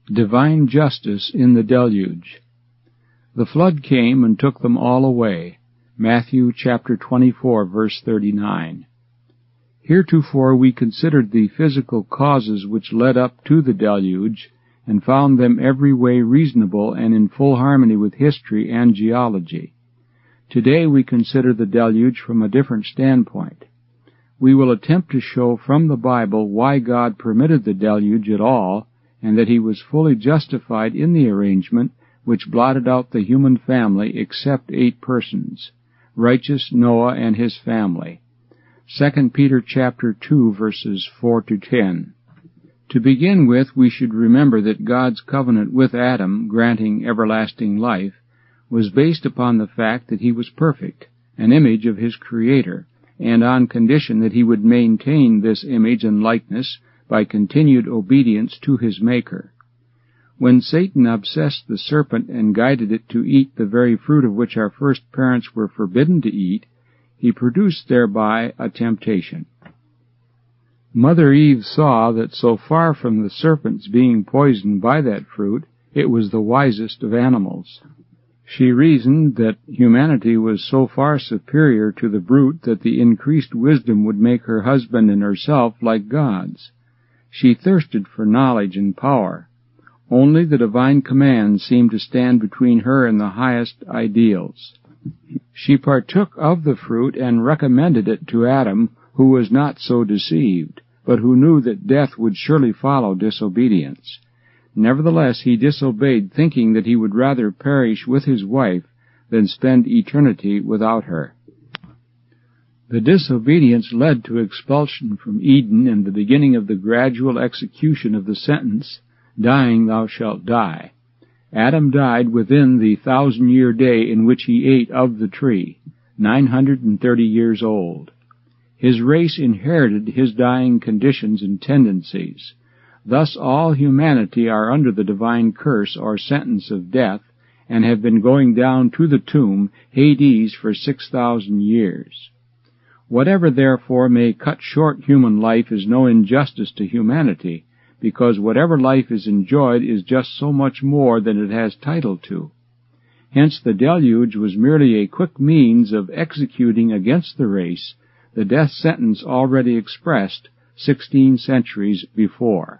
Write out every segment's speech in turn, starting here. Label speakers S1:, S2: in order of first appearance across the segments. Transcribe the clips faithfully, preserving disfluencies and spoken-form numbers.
S1: Divine justice in the deluge. The flood came and took them all away. Matthew chapter twenty-four, verse thirty-nine. Heretofore we considered the physical causes which led up to the deluge, and found them every way reasonable and in full harmony with history and geology. Today we consider the deluge from a different standpoint. We will attempt to show from the Bible why God permitted the deluge at all, and that he was fully justified in the arrangement which blotted out the human family except eight persons, righteous Noah and his family. Second Peter chapter two, verses four to ten. To begin with, we should remember that God's covenant with Adam, granting everlasting life, was based upon the fact that he was perfect, an image of his Creator, and on condition that he would maintain this image and likeness by continued obedience to his Maker. When Satan obsessed the serpent and guided it to eat the very fruit of which our first parents were forbidden to eat, he produced thereby a temptation. Mother Eve saw that so far from the serpent's being poisoned by that fruit, it was the wisest of animals. She reasoned that humanity was so far superior to the brute that the increased wisdom would make her husband and herself like gods. She thirsted for knowledge and power. Only the divine command seemed to stand between her and the highest ideals. She partook of the fruit and recommended it to Adam, who was not so deceived, but who knew that death would surely follow disobedience. Nevertheless, he disobeyed, thinking that he would rather perish with his wife than spend eternity without her. The disobedience led to expulsion from Eden and the beginning of the gradual execution of the sentence, "Dying thou shalt die." Adam died within the thousand-year day in which he ate of the tree, nine hundred and thirty years old. His race inherited his dying conditions and tendencies. Thus all humanity are under the divine curse or sentence of death, and have been going down to the tomb, Hades, for six thousand years. Whatever, therefore, may cut short human life is no injustice to humanity, because whatever life is enjoyed is just so much more than it has title to. Hence the deluge was merely a quick means of executing against the race the death sentence already expressed sixteen centuries before.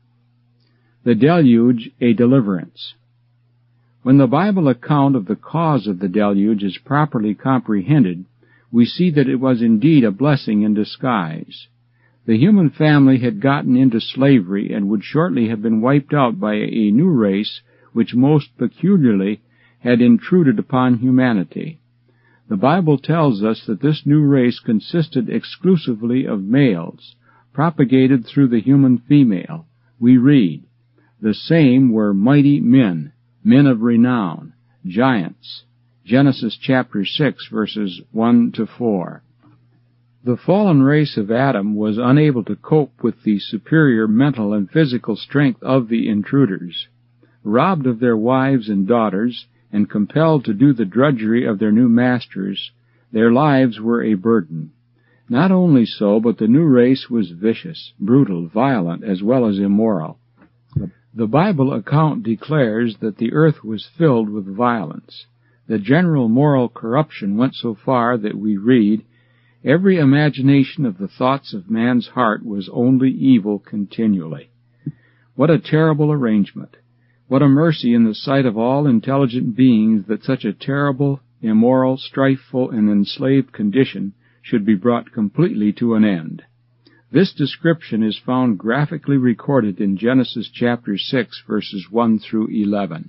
S1: The deluge, a deliverance. When the Bible account of the cause of the deluge is properly comprehended, we see that it was indeed a blessing in disguise. The human family had gotten into slavery and would shortly have been wiped out by a new race which most peculiarly had intruded upon humanity. The Bible tells us that this new race consisted exclusively of males, propagated through the human female. We read, "The same were mighty men, men of renown, giants." Genesis chapter six, verses one to four. The fallen race of Adam was unable to cope with the superior mental and physical strength of the intruders. Robbed of their wives and daughters, and compelled to do the drudgery of their new masters, their lives were a burden. Not only so, but the new race was vicious, brutal, violent, as well as immoral. The Bible account declares that the earth was filled with violence. The general moral corruption went so far that we read, "Every imagination of the thoughts of man's heart was only evil continually." What a terrible arrangement! What a mercy in the sight of all intelligent beings that such a terrible, immoral, strifeful, and enslaved condition should be brought completely to an end. This description is found graphically recorded in Genesis chapter six, verses one through eleven.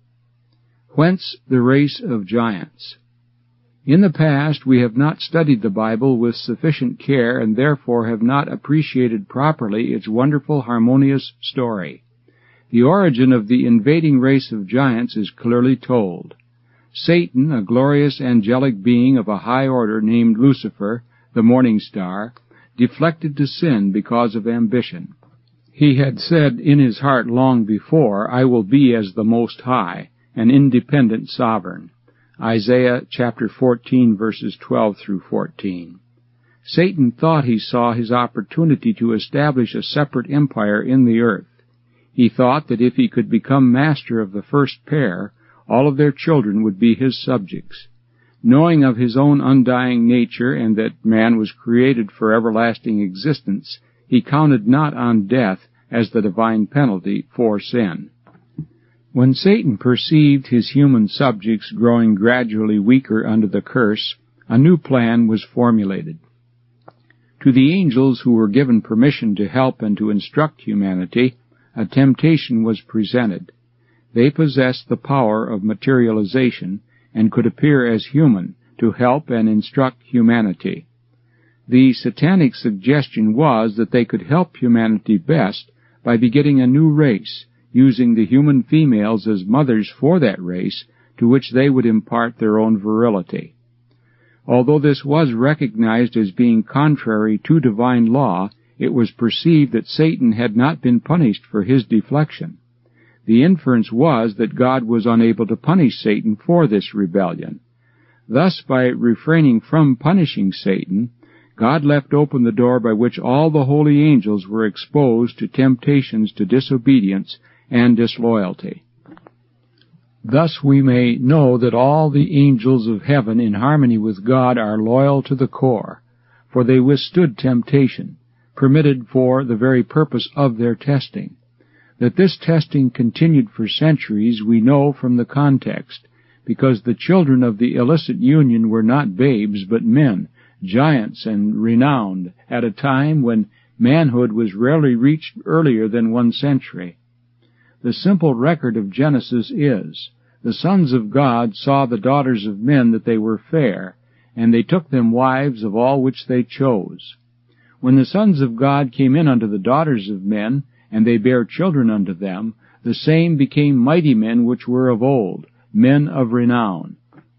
S1: Whence the race of giants? In the past we have not studied the Bible with sufficient care, and therefore have not appreciated properly its wonderful harmonious story. The origin of the invading race of giants is clearly told. Satan, a glorious angelic being of a high order named Lucifer, the morning star, deflected to sin because of ambition. He had said in his heart long before, "I will be as the Most High, an independent sovereign." Isaiah chapter fourteen, verses twelve through fourteen. Satan thought he saw his opportunity to establish a separate empire in the earth. He thought that if he could become master of the first pair, all of their children would be his subjects. Knowing of his own undying nature and that man was created for everlasting existence, he counted not on death as the divine penalty for sin. When Satan perceived his human subjects growing gradually weaker under the curse, a new plan was formulated. To the angels who were given permission to help and to instruct humanity, a temptation was presented. They possessed the power of materialization and could appear as human to help and instruct humanity. The satanic suggestion was that they could help humanity best by begetting a new race, using the human females as mothers for that race, to which they would impart their own virility. Although this was recognized as being contrary to divine law, it was perceived that Satan had not been punished for his deflection. The inference was that God was unable to punish Satan for this rebellion. Thus, by refraining from punishing Satan, God left open the door by which all the holy angels were exposed to temptations to disobedience and disloyalty. Thus we may know that all the angels of heaven in harmony with God are loyal to the core, for they withstood temptation, permitted for the very purpose of their testing. That this testing continued for centuries we know from the context, because the children of the illicit union were not babes but men, giants and renowned, at a time when manhood was rarely reached earlier than one century. The simple record of Genesis is, the sons of God saw the daughters of men that they were fair, and they took them wives of all which they chose. When the sons of God came in unto the daughters of men, and they bare children unto them, the same became mighty men which were of old, men of renown.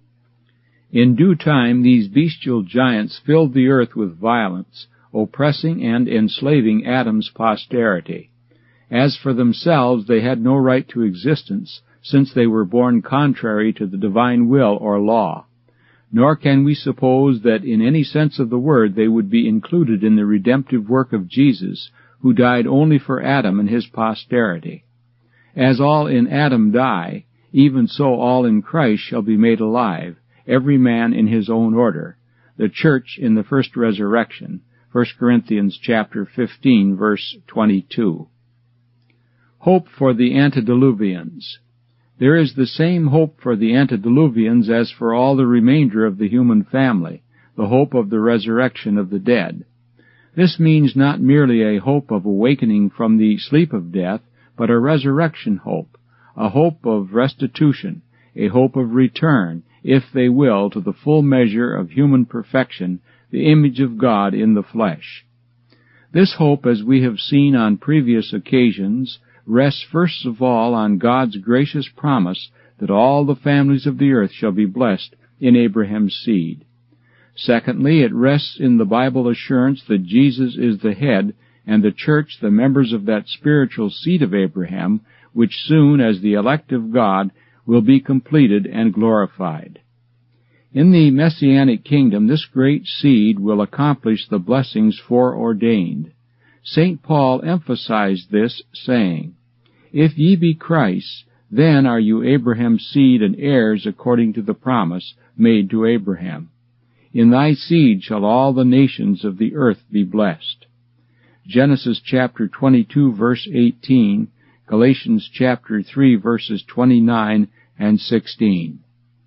S1: In due time these bestial giants filled the earth with violence, oppressing and enslaving Adam's posterity. As for themselves, they had no right to existence, since they were born contrary to the divine will or law. Nor can we suppose that in any sense of the word they would be included in the redemptive work of Jesus, who died only for Adam and his posterity. As all in Adam die, even so all in Christ shall be made alive, every man in his own order, the church in the first resurrection, First Corinthians chapter fifteen, verse twenty-two. Hope for the antediluvians. There is the same hope for the antediluvians as for all the remainder of the human family, the hope of the resurrection of the dead. This means not merely a hope of awakening from the sleep of death, but a resurrection hope, a hope of restitution, a hope of return, if they will, to the full measure of human perfection, the image of God in the flesh. This hope, as we have seen on previous occasions, rests first of all on God's gracious promise that all the families of the earth shall be blessed in Abraham's seed. Secondly, it rests in the Bible assurance that Jesus is the head, and the church the members of that spiritual seed of Abraham, which soon, as the elect of God, will be completed and glorified. In the Messianic kingdom, this great seed will accomplish the blessings foreordained. Saint Paul emphasized this, saying, If ye be Christ's, then are you Abraham's seed and heirs according to the promise made to Abraham. In thy seed shall all the nations of the earth be blessed. Genesis chapter twenty-two, verse eighteen, Galatians chapter three, verses twenty-nine and sixteen.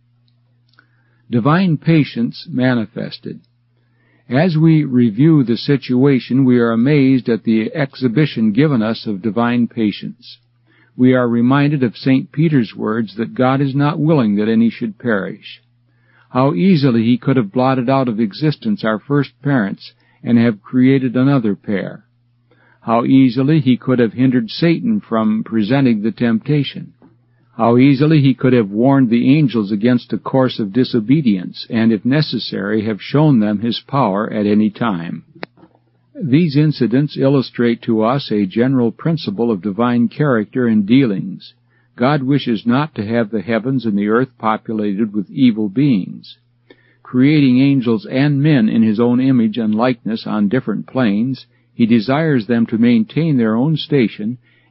S1: Divine patience manifested. As we review the situation, we are amazed at the exhibition given us of divine patience. We are reminded of Saint Peter's words that God is not willing that any should perish. How easily he could have blotted out of existence our first parents and have created another pair. How easily he could have hindered Satan from presenting the temptation. How easily he could have warned the angels against a course of disobedience, and, if necessary, have shown them his power at any time. These incidents illustrate to us a general principle of divine character and dealings. God wishes not to have the heavens and the earth populated with evil beings. Creating angels and men in his own image and likeness on different planes, he desires them to maintain their own station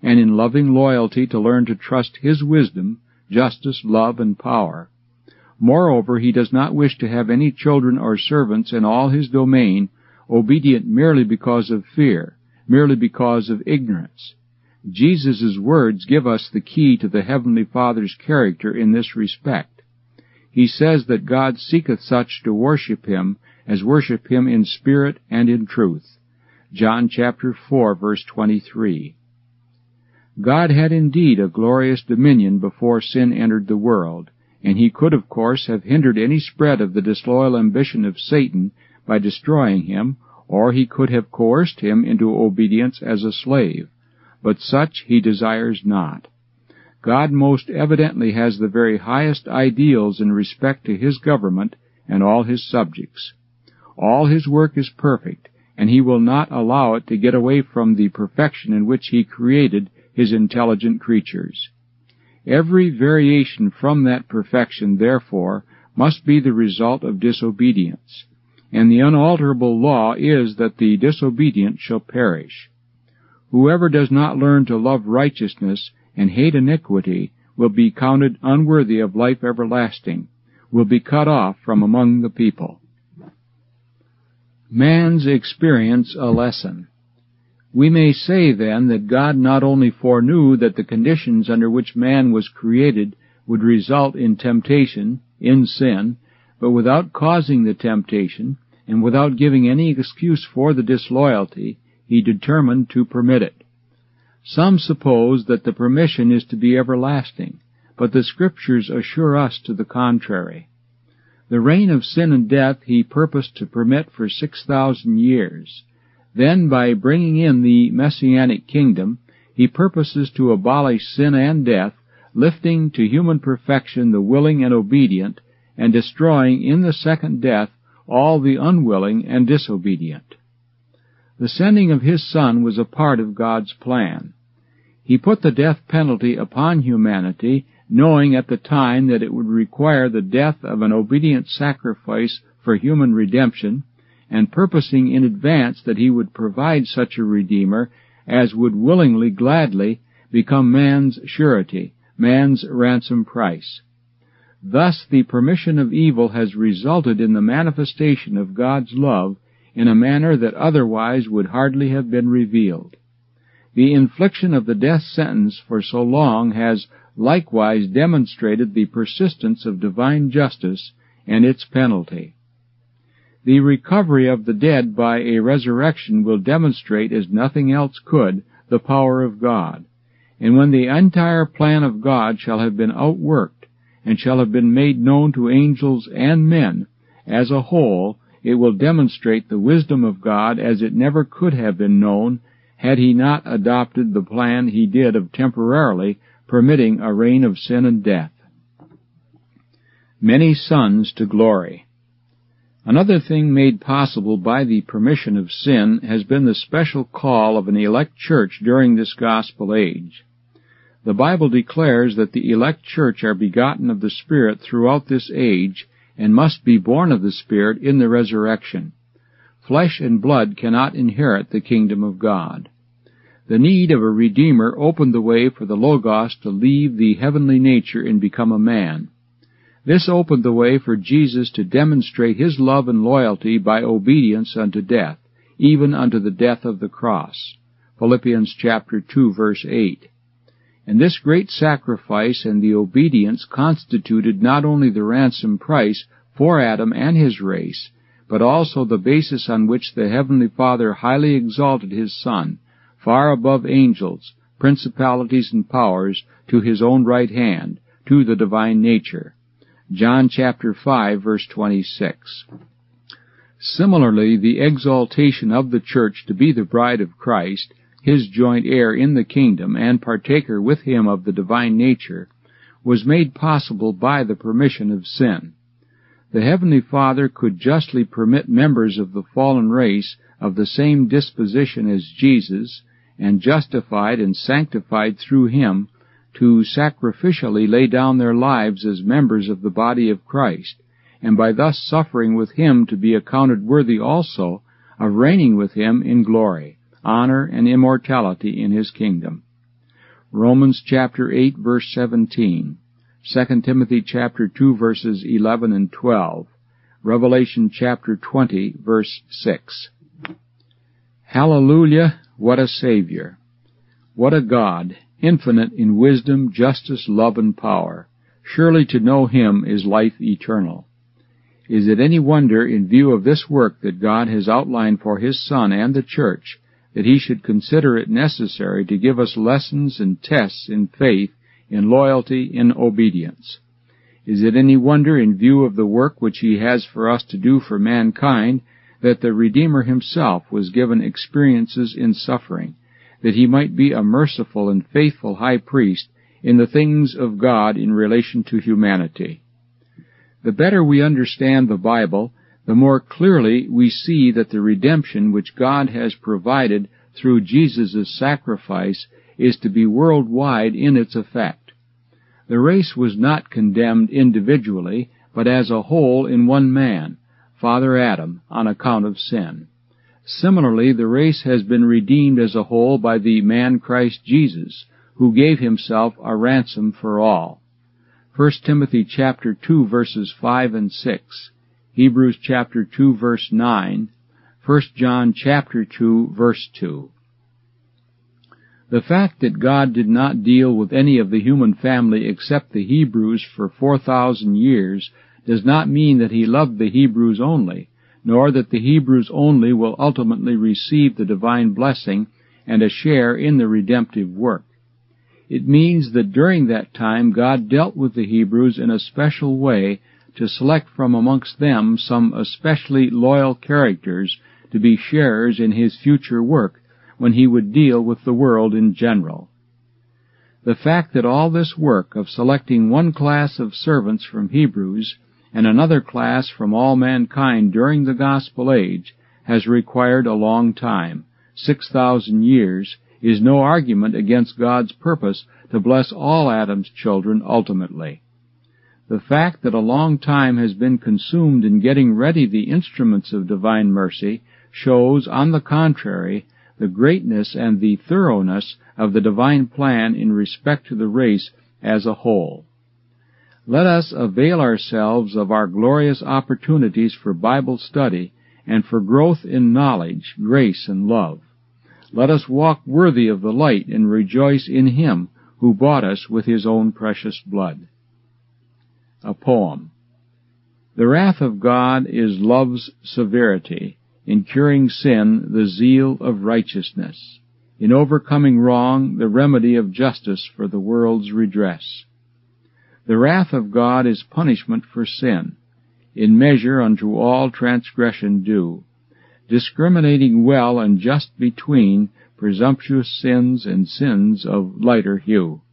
S1: and in loving loyalty to learn to trust His wisdom, justice, love, and power. Moreover, He does not wish to have any children or servants in all His domain obedient merely because of fear, merely because of ignorance. Jesus' words give us the key to the Heavenly Father's character in this respect. He says that God seeketh such to worship Him as worship Him in spirit and in truth. John chapter four, verse twenty-three. God had indeed a glorious dominion before sin entered the world, and He could, of course, have hindered any spread of the disloyal ambition of Satan by destroying him, or He could have coerced him into obedience as a slave. But such He desires not. God most evidently has the very highest ideals in respect to His government and all His subjects. All His work is perfect, and He will not allow it to get away from the perfection in which He created His intelligent creatures. Every variation from that perfection, therefore, must be the result of disobedience, and the unalterable law is that the disobedient shall perish. Whoever does not learn to love righteousness and hate iniquity will be counted unworthy of life everlasting, will be cut off from among the people. Man's experience a lesson. We may say, then, that God not only foreknew that the conditions under which man was created would result in temptation, in sin, but without causing the temptation, and without giving any excuse for the disloyalty, He determined to permit it. Some suppose that the permission is to be everlasting, but the Scriptures assure us to the contrary. The reign of sin and death He purposed to permit for six thousand years. Then, by bringing in the Messianic kingdom, He purposes to abolish sin and death, lifting to human perfection the willing and obedient, and destroying in the second death all the unwilling and disobedient. The sending of His Son was a part of God's plan. He put the death penalty upon humanity, knowing at the time that it would require the death of an obedient sacrifice for human redemption, and purposing in advance that He would provide such a Redeemer as would willingly, gladly become man's surety, man's ransom price. Thus the permission of evil has resulted in the manifestation of God's love in a manner that otherwise would hardly have been revealed. The infliction of the death sentence for so long has likewise demonstrated the persistence of divine justice and its penalty. The recovery of the dead by a resurrection will demonstrate, as nothing else could, the power of God. And when the entire plan of God shall have been outworked, and shall have been made known to angels and men, as a whole, it will demonstrate the wisdom of God as it never could have been known had He not adopted the plan He did of temporarily permitting a reign of sin and death. Many sons to glory. Another thing made possible by the permission of sin has been the special call of an elect church during this gospel age. The Bible declares that the elect church are begotten of the Spirit throughout this age, and must be born of the Spirit in the resurrection. Flesh and blood cannot inherit the kingdom of God. The need of a Redeemer opened the way for the Logos to leave the heavenly nature and become a man. This opened the way for Jesus to demonstrate His love and loyalty by obedience unto death, even unto the death of the cross. Philippians chapter two, verse eight. And this great sacrifice and the obedience constituted not only the ransom price for Adam and his race, but also the basis on which the Heavenly Father highly exalted His Son, far above angels, principalities, and powers, to His own right hand, to the divine nature. John chapter five, verse twenty-six. Similarly, the exaltation of the church to be the bride of Christ, His joint heir in the kingdom, and partaker with Him of the divine nature, was made possible by the permission of sin. The Heavenly Father could justly permit members of the fallen race of the same disposition as Jesus, and justified and sanctified through Him, to sacrificially lay down their lives as members of the body of Christ, and by thus suffering with Him to be accounted worthy also of reigning with Him in glory, honor, and immortality in His kingdom. Romans chapter eight, verse seventeen, Second Timothy chapter two, verses eleven and twelve, Revelation chapter twenty, verse six. Hallelujah! What a Savior! What a God, infinite in wisdom, justice, love, and power! Surely to know Him is life eternal. Is it any wonder, in view of this work that God has outlined for His Son and the Church, that He should consider it necessary to give us lessons and tests in faith, in loyalty, in obedience? Is it any wonder, in view of the work which He has for us to do for mankind, that the Redeemer Himself was given experiences in suffering, that He might be a merciful and faithful high priest in the things of God in relation to humanity? The better we understand the Bible, the more clearly we see that the redemption which God has provided through Jesus' sacrifice is to be worldwide in its effect. The race was not condemned individually, but as a whole in one man, Father Adam, on account of sin. Similarly, the race has been redeemed as a whole by the man Christ Jesus, who gave Himself a ransom for all. First Timothy chapter two, verses five and six, Hebrews chapter two, verse nine, First John chapter two, verse two. The fact that God did not deal with any of the human family except the Hebrews for four thousand years does not mean that He loved the Hebrews only, nor that the Hebrews only will ultimately receive the divine blessing and a share in the redemptive work. It means that during that time God dealt with the Hebrews in a special way to select from amongst them some especially loyal characters to be sharers in His future work when He would deal with the world in general. The fact that all this work of selecting one class of servants from Hebrews and another class from all mankind during the gospel age has required a long time, six thousand years, is no argument against God's purpose to bless all Adam's children ultimately. The fact that a long time has been consumed in getting ready the instruments of divine mercy shows, on the contrary, the greatness and the thoroughness of the divine plan in respect to the race as a whole. Let us avail ourselves of our glorious opportunities for Bible study and for growth in knowledge, grace, and love. Let us walk worthy of the light and rejoice in Him who bought us with His own precious blood. A poem. The wrath of God is love's severity, in curing sin the zeal of righteousness, in overcoming wrong the remedy of justice for the world's redress. The wrath of God is punishment for sin, in measure unto all transgression due, discriminating well and just between presumptuous sins and sins of lighter hue.